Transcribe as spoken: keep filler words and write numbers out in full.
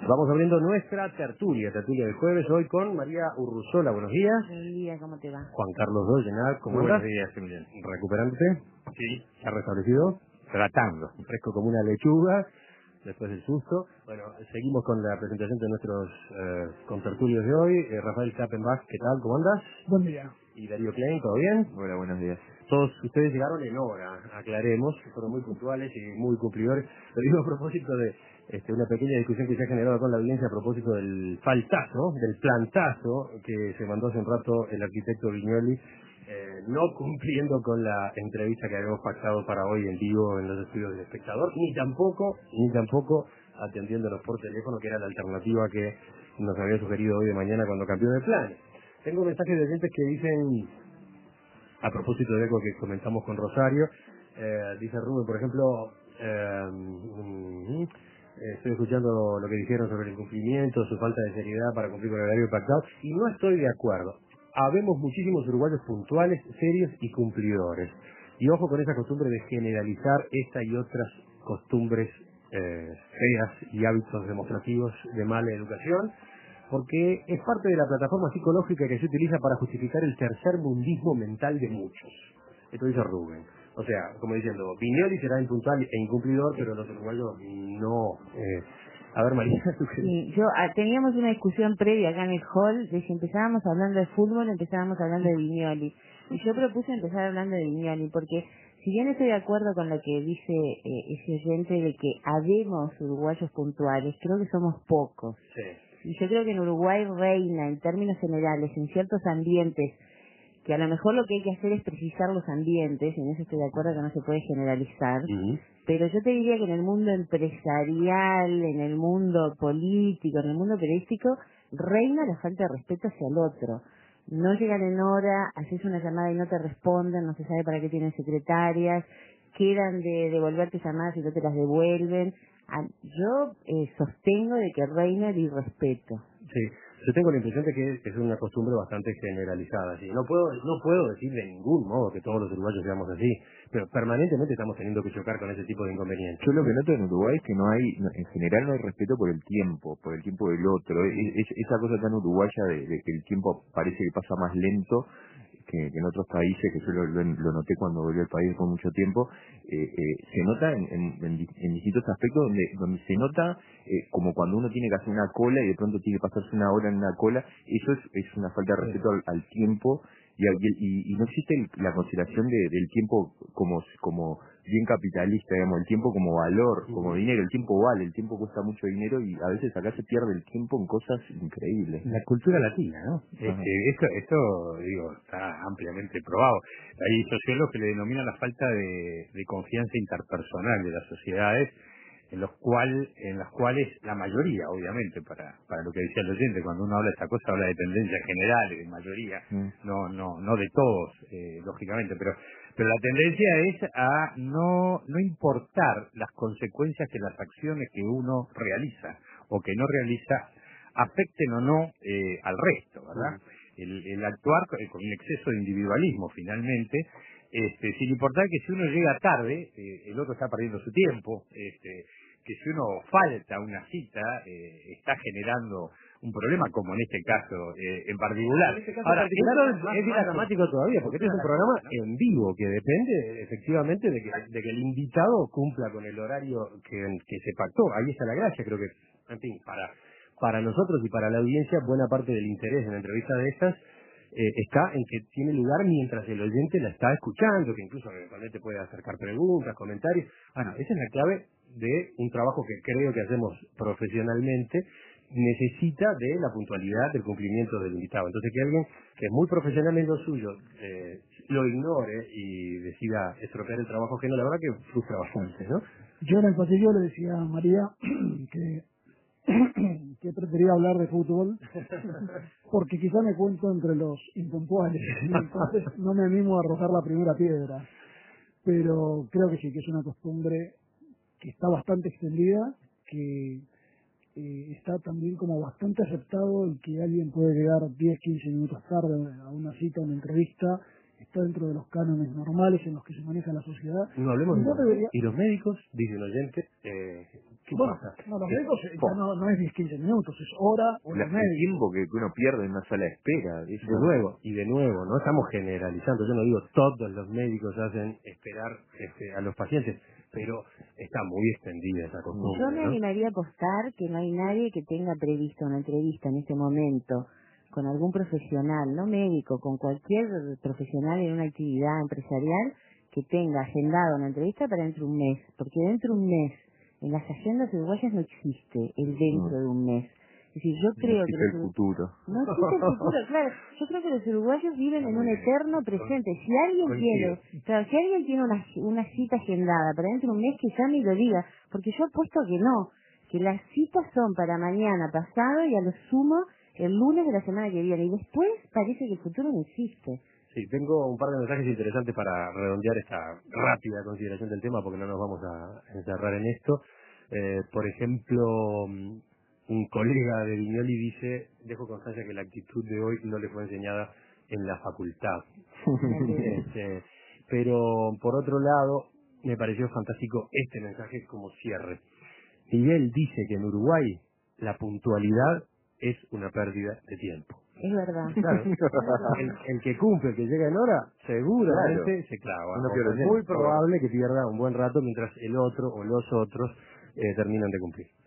Vamos abriendo nuestra tertulia, tertulia del jueves, hoy con María Urruzola. Buenos días. Buen día, ¿cómo te va? Juan Carlos Dollenal, ¿cómo Muy andas? buenos días, Emiliano. ¿Recuperándote? Sí, ¿Ya restablecido? tratando. Fresco como una lechuga, después del susto. Bueno, seguimos con la presentación de nuestros eh, contertulios de hoy. Eh, Rafael Zappenbach, ¿qué tal? ¿Cómo andas? Buen día. Y Darío Klein, ¿todo bien? Hola, buenos días. Todos ustedes llegaron en hora, aclaremos, fueron muy puntuales y muy cumplidores. Lo digo a propósito de este, una pequeña discusión que se ha generado con la audiencia a propósito del faltazo, del plantazo que se mandó hace un rato el arquitecto Viñoli, eh, no cumpliendo con la entrevista que habíamos pactado para hoy en vivo en los estudios del espectador, ni tampoco, ni tampoco atendiéndonos por teléfono, que era la alternativa que nos había sugerido hoy de mañana cuando cambió de plan. Tengo mensajes de oyentes que dicen, a propósito de algo que comentamos con Rosario, eh, dice Rubén, por ejemplo, eh, mm, eh, estoy escuchando lo que dijeron sobre el incumplimiento, su falta de seriedad para cumplir con el horario pactado, y no estoy de acuerdo. Habemos muchísimos uruguayos puntuales, serios y cumplidores. Y ojo con esa costumbre de generalizar esta y otras costumbres eh, feas y hábitos demostrativos de mala educación, porque es parte de la plataforma psicológica que se utiliza para justificar el tercermundismo mental de muchos. Esto dice Rubén. O sea, como diciendo, Viñoli será impuntual e incumplidor, pero los uruguayos no. Eh, a ver, María, ¿tú qué? Sí, yo ah, teníamos una discusión previa acá en el hall de si empezábamos hablando de fútbol, empezábamos hablando de Viñoli. Y yo propuse empezar hablando de Viñoli, porque si bien estoy de acuerdo con lo que dice eh, ese oyente de que habemos uruguayos puntuales, creo que somos pocos. Sí. Y yo creo que en Uruguay reina, en términos generales, en ciertos ambientes, que a lo mejor lo que hay que hacer es precisar los ambientes, y en eso estoy de acuerdo que no se puede generalizar, Uh-huh. pero yo te diría que en el mundo empresarial, en el mundo político, en el mundo periodístico, reina la falta de respeto hacia el otro. No llegan en hora, haces una llamada y no te responden, no se sabe para qué tienen secretarias, quedan de devolverte llamadas y no te las devuelven. Ah, Yo eh, sostengo de que reina el irrespeto. Sí, yo tengo la impresión de que es una costumbre bastante generalizada. ¿Sí? No puedo no puedo decir de ningún modo que todos los uruguayos seamos así, pero permanentemente estamos teniendo que chocar con ese tipo de inconvenientes. Yo lo que noto en Uruguay es que no hay, no- en general no hay respeto por el tiempo, por el tiempo del otro. Es, es- esa cosa tan uruguaya de, de que el tiempo parece que pasa más lento que, que en otros países, que yo lo, lo, lo noté cuando volví al país con mucho tiempo, eh, eh, se nota en, en, en, di- en distintos aspectos donde, donde se nota eh, como cuando uno tiene que hacer una cola y de pronto tiene que pasarse una hora en una cola. Eso es, es una falta de respeto al, al tiempo y, al- y, y no existe el- la consideración de, del tiempo como, como bien capitalista, digamos, el tiempo como valor, como dinero. El tiempo vale, el tiempo cuesta mucho dinero y a veces acá se pierde el tiempo en cosas increíbles. La cultura latina, ¿no? Ajá. Este, esto, esto, digo, está ampliamente probado. Hay sociólogos que le denominan la falta de, de confianza interpersonal de las sociedades, en los cual, en las cuales la mayoría, obviamente, para, para lo que decía el oyente, cuando uno habla de esta cosa, habla de tendencias generales, de mayoría, Mm. no, no, no de todos, eh, lógicamente, pero, pero la tendencia es a no, no importar las consecuencias que las acciones que uno realiza o que no realiza afecten o no eh, al resto, ¿verdad? El, el actuar con, con un exceso de individualismo, finalmente, este, sin importar que si uno llega tarde, eh, el otro está perdiendo su tiempo, este, que si uno falta a una cita, eh, está generando un problema, como en este caso eh, en particular. En este caso Ahora, particular esto es es, más, es de más la dramático todavía, porque este es un programa en vivo que depende efectivamente de que, de que el invitado cumpla con el horario que, que se pactó. Ahí está la gracia, creo que, en fin, para, para nosotros y para la audiencia, buena parte del interés en la entrevista de estas eh, está en que tiene lugar mientras el oyente la está escuchando, que incluso eventualmente puede acercar preguntas, comentarios. Bueno, esa es la clave de un trabajo que creo que hacemos profesionalmente, necesita de la puntualidad del cumplimiento del invitado. Entonces, que alguien que es muy profesional en lo suyo eh, lo ignore y decida estropear el trabajo ajeno, la verdad que frustra bastante, ¿no? Yo en el pasillo le decía a María que, que prefería hablar de fútbol porque quizá me cuento entre los impuntuales y entonces no me animo a arrojar la primera piedra. Pero creo que sí, que es una costumbre que está bastante extendida, que eh, está también como bastante aceptado el que alguien puede llegar diez, quince minutos tarde a una cita, a una entrevista, está dentro de los cánones normales en los que se maneja la sociedad. No hablemos Y de no eso. debería... Y los médicos, dice un oyente, eh, ¿Qué bueno, pasa? no, los médicos ya no, no es diez, quince minutos, es hora, hora La, y media. el tiempo que, que uno pierde en una sala de espera. De Eso, nuevo, y de nuevo, no estamos generalizando, yo no digo todos los médicos hacen esperar este, a los pacientes, pero está muy extendida esa Yo me costumbre, ¿no? animaría a apostar que no hay nadie que tenga prevista una entrevista en este momento con algún profesional, no médico, con cualquier profesional en una actividad empresarial que tenga agendado una entrevista para dentro de un mes, porque dentro de un mes en las agendas uruguayas no existe el dentro Mm. de un mes. Es decir, yo no creo que existe los, el uru- futuro. no existe el futuro, claro. Yo creo que los uruguayos viven Está en muy un bien. eterno presente. Si alguien Coincido. tiene, claro, si alguien tiene una, una cita agendada para dentro de un mes, que llame y lo diga, porque yo apuesto que no, que las citas son para mañana, pasado y a lo sumo el lunes de la semana que viene. Y después parece que el futuro no existe. Sí, tengo un par de mensajes interesantes para redondear esta rápida consideración del tema, porque no nos vamos a encerrar en esto. Eh, por ejemplo, mm, un colega de Viñoli dice, dejo constancia que la actitud de hoy no le fue enseñada en la facultad. Este, pero por otro lado, me pareció fantástico este mensaje como cierre. Miguel dice que en Uruguay la puntualidad es una pérdida de tiempo. Es verdad. Claro, el, el que cumple, el que llega en hora, seguramente Claro. se clava. Uno O pierde es tiempo. muy probable que pierda un buen rato mientras el otro o los otros eh, terminan de cumplir.